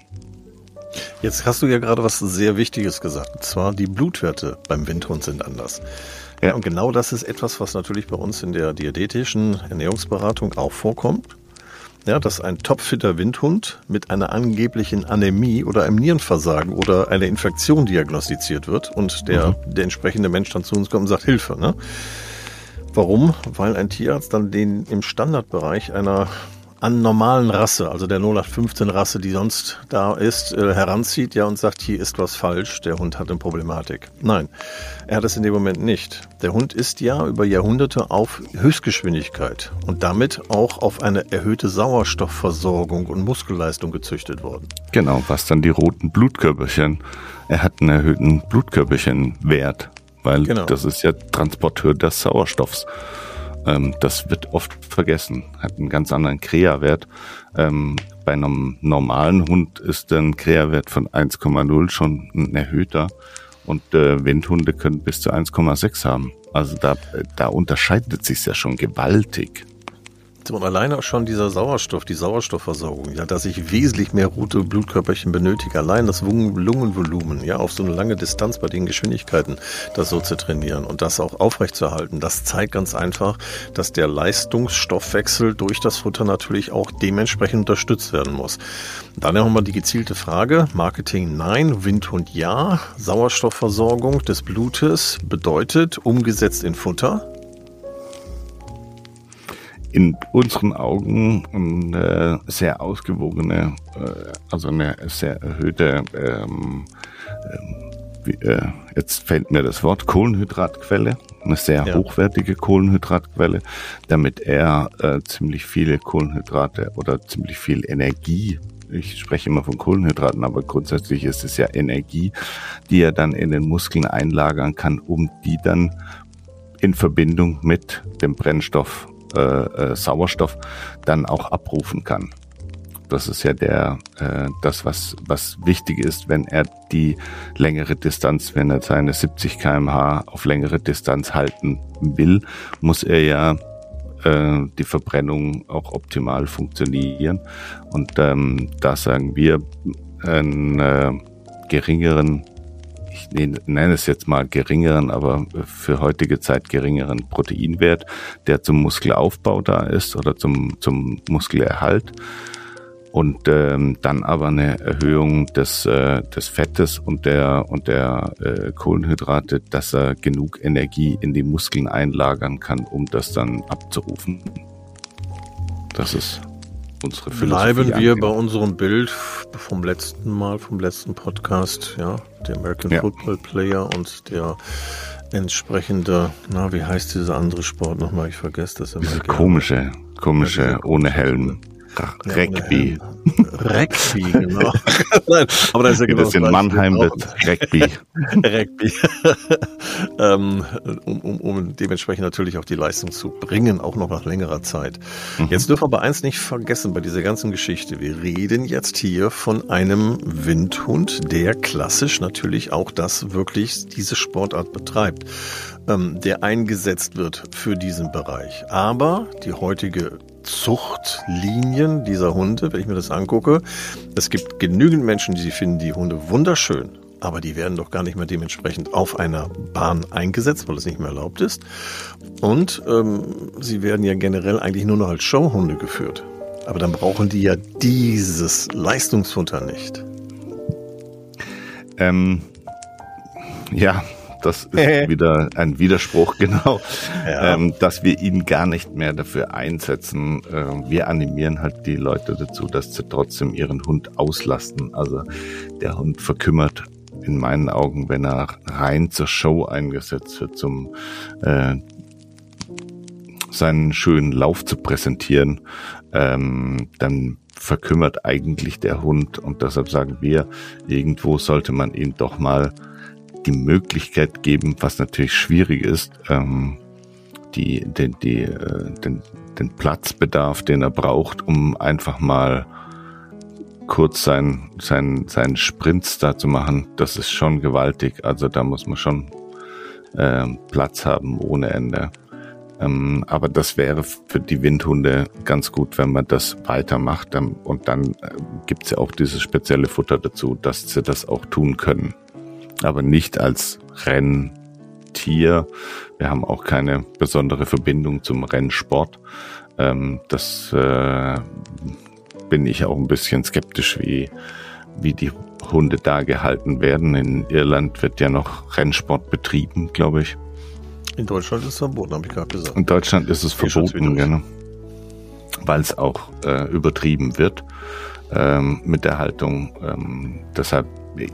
Jetzt hast du ja gerade was sehr Wichtiges gesagt, und zwar die Blutwerte beim Windhund sind anders. Ja, ja, und genau das ist etwas, was natürlich bei uns in der diätetischen Ernährungsberatung auch vorkommt. Ja, dass ein topfitter Windhund mit einer angeblichen Anämie oder einem Nierenversagen oder einer Infektion diagnostiziert wird und der, mhm. der entsprechende Mensch dann zu uns kommt und sagt Hilfe. Ne? Warum? Weil ein Tierarzt dann den im Standardbereich einer an normalen Rasse, also der null acht fünfzehn Rasse, die sonst da ist, äh, heranzieht, ja, und sagt, hier ist was falsch, der Hund hat eine Problematik. Nein, er hat es in dem Moment nicht. Der Hund ist ja über Jahrhunderte auf Höchstgeschwindigkeit und damit auch auf eine erhöhte Sauerstoffversorgung und Muskelleistung gezüchtet worden. Genau, was dann die roten Blutkörperchen, er hat einen erhöhten Blutkörperchenwert, weil genau. Das ist ja Transporteur des Sauerstoffs. Ähm, das wird oft vergessen, hat einen ganz anderen Krea-Wert. Ähm, bei einem normalen Hund ist ein Krea-Wert von eins Komma null schon ein erhöhter und äh, Windhunde können bis zu eins Komma sechs haben. Also da, da unterscheidet sich ja schon gewaltig. So, und alleine auch schon dieser Sauerstoff, die Sauerstoffversorgung, ja, dass ich wesentlich mehr rote Blutkörperchen benötige, allein das Lungenvolumen, ja, auf so eine lange Distanz bei den Geschwindigkeiten, das so zu trainieren und das auch aufrechtzuerhalten, das zeigt ganz einfach, dass der Leistungsstoffwechsel durch das Futter natürlich auch dementsprechend unterstützt werden muss. Dann haben wir die gezielte Frage, Marketing nein, Windhund ja, Sauerstoffversorgung des Blutes bedeutet, umgesetzt in Futter, in unseren Augen eine sehr ausgewogene, also eine sehr erhöhte, ähm, wie, äh, jetzt fällt mir das Wort, Kohlenhydratquelle, eine sehr ja. hochwertige Kohlenhydratquelle, damit er äh, ziemlich viele Kohlenhydrate oder ziemlich viel Energie, ich spreche immer von Kohlenhydraten, aber grundsätzlich ist es ja Energie, die er dann in den Muskeln einlagern kann, um die dann in Verbindung mit dem Brennstoff Äh, äh, Sauerstoff dann auch abrufen kann. Das ist ja der äh, das, was was wichtig ist, wenn er die längere Distanz, wenn er seine siebzig Kilometer pro Stunde auf längere Distanz halten will, muss er ja äh, die Verbrennung auch optimal funktionieren. Und ähm, da sagen wir einen äh, geringeren, ich nenne es jetzt mal geringeren, aber für heutige Zeit geringeren Proteinwert, der zum Muskelaufbau da ist oder zum, zum Muskelerhalt und ähm, dann aber eine Erhöhung des, äh, des Fettes und der, und der äh, Kohlenhydrate, dass er genug Energie in die Muskeln einlagern kann, um das dann abzurufen. Das ist unsere Philosophie. Bleiben wir bei unserem Bild vom letzten Mal, vom letzten Podcast, ja, der American ja. Football Player und der entsprechende, na, wie heißt dieser andere Sport nochmal? Ich vergesse das immer. Diese komische, komische, ja, ohne Helm. Rugby. Rugby, genau. Nein, aber das ist ja genau das in Mannheim wird Rugby. Rugby. ähm, um, um, um dementsprechend natürlich auch die Leistung zu bringen, auch noch nach längerer Zeit. Mhm. Jetzt dürfen wir aber eins nicht vergessen bei dieser ganzen Geschichte. Wir reden jetzt hier von einem Windhund, der klassisch natürlich auch das wirklich, diese Sportart betreibt, ähm, der eingesetzt wird für diesen Bereich. Aber die heutige Zuchtlinien dieser Hunde, wenn ich mir das angucke, es gibt genügend Menschen, die finden die Hunde wunderschön, aber die werden doch gar nicht mehr dementsprechend auf einer Bahn eingesetzt, weil es nicht mehr erlaubt ist. Und ähm, sie werden ja generell eigentlich nur noch als Showhunde geführt. Aber dann brauchen die ja dieses Leistungsfutter nicht. Ähm, ja, das ist wieder ein Widerspruch, genau, ja. ähm, dass wir ihn gar nicht mehr dafür einsetzen. Äh, wir animieren halt die Leute dazu, dass sie trotzdem ihren Hund auslasten. Also der Hund verkümmert in meinen Augen, wenn er rein zur Show eingesetzt wird, zum äh, seinen schönen Lauf zu präsentieren, ähm, dann verkümmert eigentlich der Hund. Und deshalb sagen wir, irgendwo sollte man ihn doch mal die Möglichkeit geben, was natürlich schwierig ist, ähm, die, den, die, äh, den, den Platzbedarf, den er braucht, um einfach mal kurz sein, sein, seinen Sprints da zu machen, das ist schon gewaltig. Also da muss man schon äh, Platz haben ohne Ende. Ähm, aber das wäre für die Windhunde ganz gut, wenn man das weitermacht. Ähm, und dann äh, gibt's ja auch dieses spezielle Futter dazu, dass sie das auch tun können. Aber nicht als Renntier. Wir haben auch keine besondere Verbindung zum Rennsport. Ähm, das äh, bin ich auch ein bisschen skeptisch, wie, wie die Hunde da gehalten werden. In Irland wird ja noch Rennsport betrieben, glaube ich. In Deutschland ist es verboten, habe ich gerade gesagt. In Deutschland ist es verboten, genau. Weil es auch äh, übertrieben wird ähm, mit der Haltung. Ähm, deshalb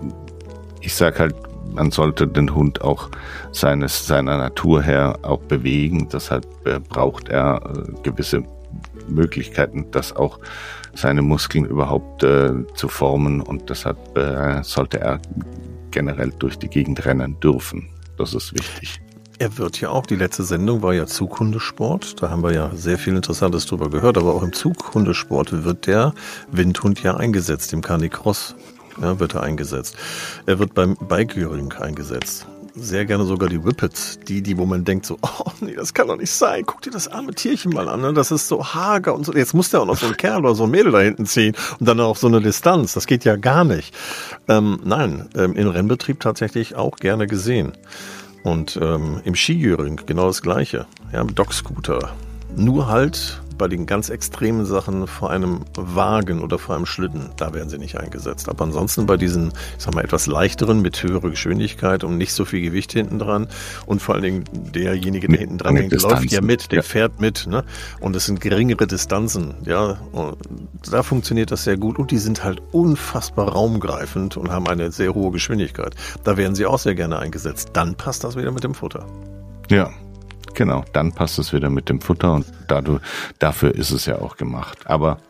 Ich sage halt, man sollte den Hund auch seines seiner Natur her auch bewegen. Deshalb äh, braucht er äh, gewisse Möglichkeiten, dass auch seine Muskeln überhaupt äh, zu formen. Und deshalb äh, sollte er generell durch die Gegend rennen dürfen. Das ist wichtig. Er wird ja auch, die letzte Sendung war ja Zughundesport. Da haben wir ja sehr viel Interessantes drüber gehört. Aber auch im Zughundesport wird der Windhund ja eingesetzt, im Canicross. Ja, wird er eingesetzt. Er wird beim Bikeuring eingesetzt. Sehr gerne sogar die Whippets, die, die, wo man denkt so, oh nee, das kann doch nicht sein. Guck dir das arme Tierchen mal an, ne? Das ist so hager und so. Jetzt muss der auch noch so ein Kerl oder so ein Mädel da hinten ziehen und dann auch so eine Distanz. Das geht ja gar nicht. Ähm, nein, ähm, im Rennbetrieb tatsächlich auch gerne gesehen. Und ähm, im Skigöring genau das Gleiche. Ja, im Dockscooter. Nur halt bei den ganz extremen Sachen vor einem Wagen oder vor einem Schlitten, da werden sie nicht eingesetzt. Aber ansonsten bei diesen, ich sag mal, etwas leichteren mit höherer Geschwindigkeit und nicht so viel Gewicht hinten dran und vor allen Dingen derjenige, der hinten dran hängt, läuft ja mit, der ja. fährt mit, ne? Und es sind geringere Distanzen, ja. Und da funktioniert das sehr gut und die sind halt unfassbar raumgreifend und haben eine sehr hohe Geschwindigkeit. Da werden sie auch sehr gerne eingesetzt. Dann passt das wieder mit dem Futter. Ja. Genau, dann passt es wieder mit dem Futter und dadurch, dafür ist es ja auch gemacht. Aber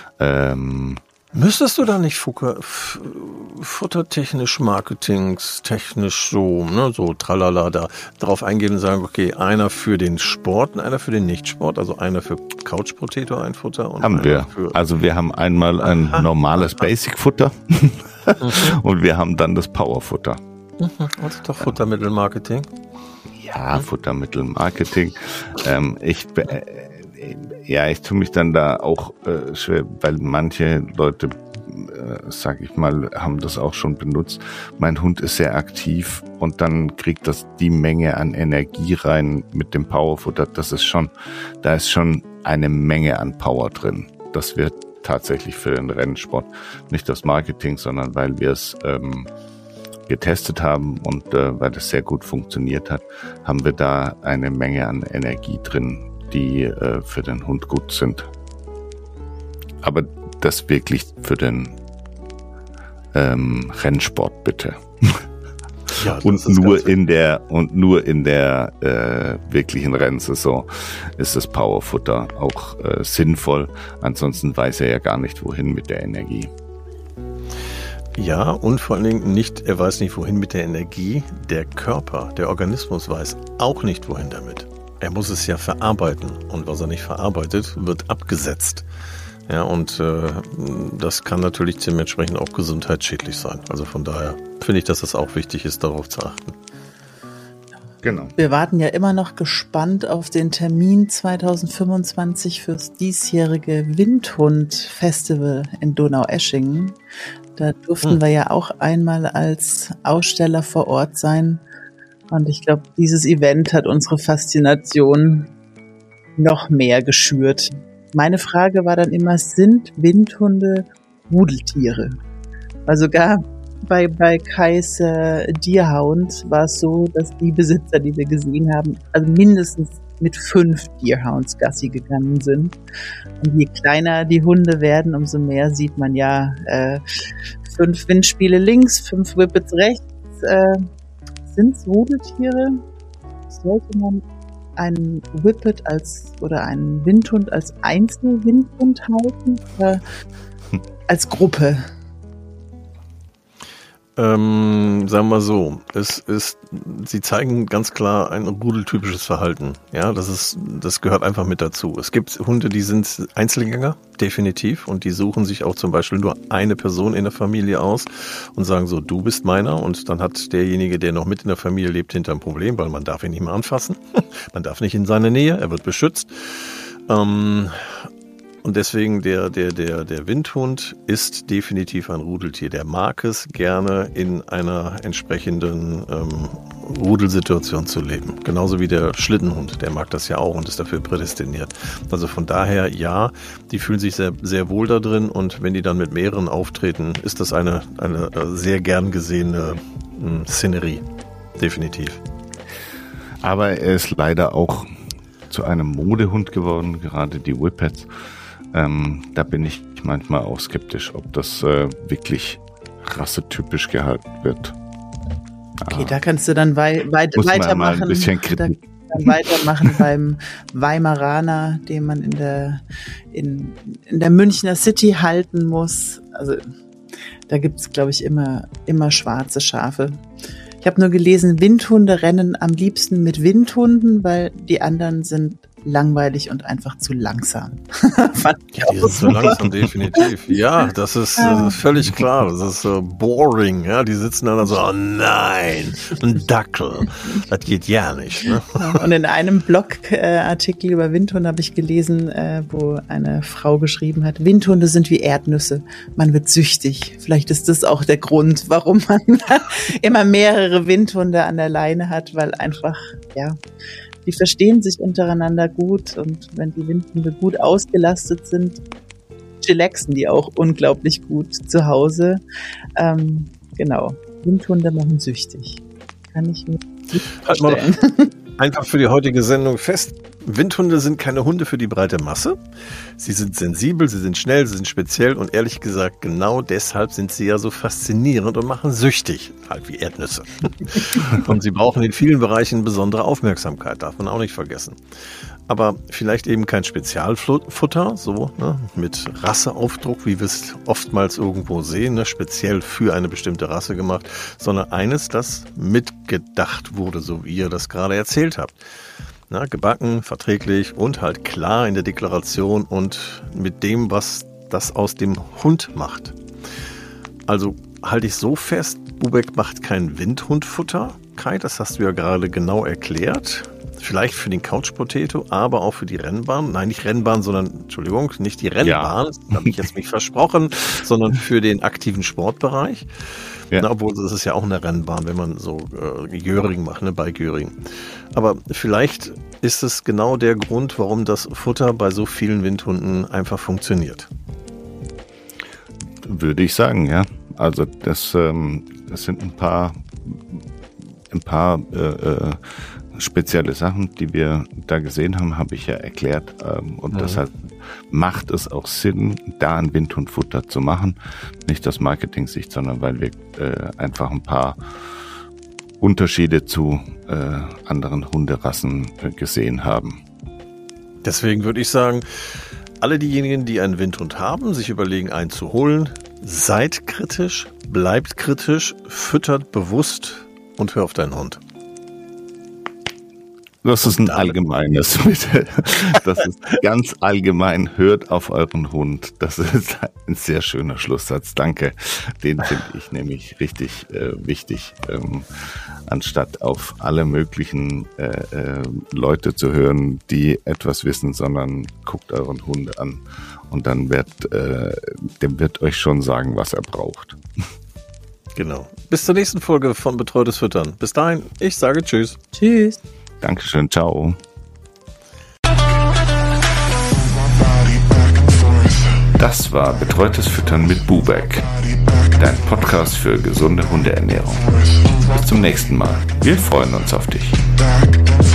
ähm, müsstest du da nicht Futter, f- futtertechnisch, marketingstechnisch so, ne, so tralala da drauf eingehen und sagen, okay, einer für den Sport und einer für den Nichtsport, also einer für Couch Potato, ein Futter und haben wir. Für also wir haben einmal ein aha, normales Basic-Futter mhm. und wir haben dann das Power-Futter. Mhm. Also doch Futtermittelmarketing. Ja, Futtermittelmarketing. Ähm, ich, äh, ja, ich tue mich dann da auch äh, schwer, weil manche Leute, äh, sag ich mal, haben das auch schon benutzt. Mein Hund ist sehr aktiv und dann kriegt das die Menge an Energie rein mit dem Powerfutter. Das ist schon, da ist schon eine Menge an Power drin. Das wird tatsächlich für den Rennsport nicht das Marketing, sondern weil wir es ähm, getestet haben und äh, weil das sehr gut funktioniert hat, haben wir da eine Menge an Energie drin, die äh, für den Hund gut sind. Aber das wirklich für den ähm, Rennsport bitte. Ja, und nur in der und nur in der äh, wirklichen Rennsaison ist das Powerfutter auch äh, sinnvoll. Ansonsten weiß er ja gar nicht, wohin mit der Energie. Ja, und vor allen Dingen nicht, er weiß nicht, wohin mit der Energie. Der Körper, der Organismus weiß auch nicht, wohin damit. Er muss es ja verarbeiten. Und was er nicht verarbeitet, wird abgesetzt. Ja, und äh, das kann natürlich dementsprechend auch gesundheitsschädlich sein. Also von daher finde ich, dass es auch wichtig ist, darauf zu achten. Genau. Wir warten ja immer noch gespannt auf den Termin zwanzig fünfundzwanzig fürs diesjährige Windhund-Festival in Donaueschingen. Da durften hm. wir ja auch einmal als Aussteller vor Ort sein. Und ich glaube, dieses Event hat unsere Faszination noch mehr geschürt. Meine Frage war dann immer, sind Windhunde Rudeltiere? Weil sogar bei, bei Kais äh, Deerhound war es so, dass die Besitzer, die wir gesehen haben, also mindestens mit fünf Deerhounds Gassi gegangen sind. Und je kleiner die Hunde werden, umso mehr sieht man ja äh, fünf Windspiele links, fünf Whippets rechts. Äh, sind es Rudeltiere? Sollte man einen Whippet als oder einen Windhund als Einzelwindhund halten oder als Gruppe? Ähm, sagen wir so, es ist, sie zeigen ganz klar ein rudeltypisches Verhalten. Ja, das ist, das gehört einfach mit dazu. Es gibt Hunde, die sind Einzelgänger, definitiv, und die suchen sich auch zum Beispiel nur eine Person in der Familie aus und sagen so, du bist meiner, und dann hat derjenige, der noch mit in der Familie lebt, hinter ein Problem, weil man darf ihn nicht mehr anfassen. Man darf nicht in seine Nähe, er wird beschützt. Ähm, Und deswegen der, der, der, der Windhund ist definitiv ein Rudeltier. Der mag es gerne, in einer entsprechenden ähm, Rudelsituation zu leben. Genauso wie der Schlittenhund, der mag das ja auch und ist dafür prädestiniert. Also von daher, ja, die fühlen sich sehr, sehr wohl da drin, und wenn die dann mit mehreren auftreten, ist das eine, eine sehr gern gesehene äh, Szenerie. Definitiv. Aber er ist leider auch zu einem Modehund geworden, gerade die Whippets. Ähm, da bin ich manchmal auch skeptisch, ob das äh, wirklich rassetypisch gehalten wird. Okay, ah. da kannst du dann wei- weit- Muss weitermachen. Man mal ein bisschen Kritik. Dann weitermachen beim Weimaraner, den man in der in, in der Münchner City halten muss. Also da gibt's, glaube ich, immer immer schwarze Schafe. Ich habe nur gelesen, Windhunde rennen am liebsten mit Windhunden, weil die anderen sind langweilig und einfach zu langsam. Ja, die sind zu langsam, definitiv. Ja, das ist äh, völlig klar. Das ist äh, boring. Ja, die sitzen dann so, oh nein, ein Dackel. Das geht ja nicht. Ne? Und in einem Blogartikel über Windhunde habe ich gelesen, äh, wo eine Frau geschrieben hat, Windhunde sind wie Erdnüsse. Man wird süchtig. Vielleicht ist das auch der Grund, warum man immer mehrere Windhunde an der Leine hat, weil einfach, ja, die verstehen sich untereinander gut, und wenn die Windhunde gut ausgelastet sind, chillaxen die auch unglaublich gut zu Hause. Ähm, genau, Windhunde machen süchtig. Kann ich mir nicht vorstellen. Einfach für die heutige Sendung fest, Windhunde sind keine Hunde für die breite Masse. Sie sind sensibel, sie sind schnell, sie sind speziell, und ehrlich gesagt, genau deshalb sind sie ja so faszinierend und machen süchtig, halt wie Erdnüsse. Und sie brauchen in vielen Bereichen besondere Aufmerksamkeit, darf man auch nicht vergessen. Aber vielleicht eben kein Spezialfutter, so ne, mit Rasseaufdruck, wie wir es oftmals irgendwo sehen, ne, speziell für eine bestimmte Rasse gemacht, sondern eines, das mitgedacht wurde, so wie ihr das gerade erzählt habt. Na, gebacken, verträglich und halt klar in der Deklaration und mit dem, was das aus dem Hund macht. Also halte ich so fest, Bubeck macht kein Windhundfutter, Kai, das hast du ja gerade genau erklärt. Vielleicht für den Couch Potato, aber auch für die Rennbahn. Nein, nicht Rennbahn, sondern, Entschuldigung, nicht die Rennbahn, ja. Das habe ich jetzt nicht versprochen, sondern für den aktiven Sportbereich. Ja. Na, obwohl, das ist ja auch eine Rennbahn, wenn man so äh, Göring macht, ne, bei Göring. Aber vielleicht ist es genau der Grund, warum das Futter bei so vielen Windhunden einfach funktioniert. Würde ich sagen, ja. Also das, ähm, das sind ein paar, ein paar äh, äh, spezielle Sachen, die wir da gesehen haben, habe ich ja erklärt. Ähm, und mhm. deshalb macht es auch Sinn, da ein Windhundfutter zu machen. Nicht aus Marketing-Sicht, sondern weil wir äh, einfach ein paar Unterschiede zu äh, anderen Hunderassen äh, gesehen haben. Deswegen würde ich sagen, alle diejenigen, die einen Windhund haben, sich überlegen, einen zu holen, seid kritisch, bleibt kritisch, füttert bewusst und hör auf deinen Hund. Das ist ein allgemeines, bitte. Das ist ganz allgemein. Hört auf euren Hund. Das ist ein sehr schöner Schlusssatz. Danke. Den finde ich nämlich richtig äh, wichtig. Ähm, anstatt auf alle möglichen äh, äh, Leute zu hören, die etwas wissen, sondern guckt euren Hund an und dann wird, äh, der wird euch schon sagen, was er braucht. Genau. Bis zur nächsten Folge von Betreutes Füttern. Bis dahin, ich sage Tschüss. Tschüss. Dankeschön, ciao. Das war Betreutes Füttern mit Bubeck, dein Podcast für gesunde Hundeernährung. Bis zum nächsten Mal. Wir freuen uns auf dich.